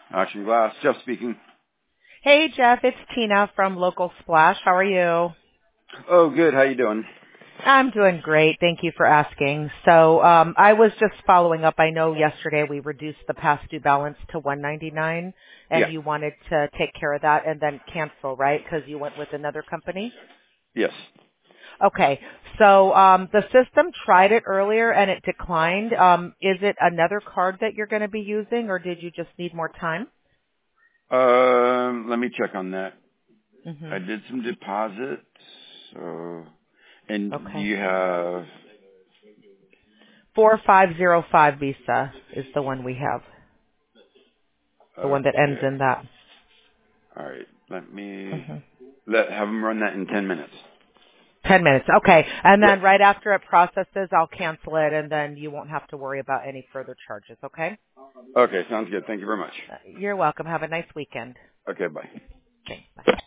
Action Glass. Jeff speaking. Hey, Jeff, it's Tina from Local Splash. How are you? Oh, good. How you doing? I'm doing great. Thank you for asking. So, I was just following up. I know yesterday we reduced the past due balance to $199, Yeah. and you wanted to take care of that and then cancel, right? Because you went with another company. Yes. Okay. So, the system tried it earlier and it declined. Is it another card that you're going to be using, or did you just need more time? Let me check on that. Mm-hmm. I did some deposits. So, and do Okay. you have? 4505 Visa is the one we have. The one that ends Okay. in that. All right. Let me Hmm have them run that in 10 minutes. 10 minutes. Okay. And Yep. then right after it processes, I'll cancel it, and then you won't have to worry about any further charges, okay? Okay. Sounds good. Thank you very much. You're welcome. Have a nice weekend. Okay. Bye. Okay. Bye.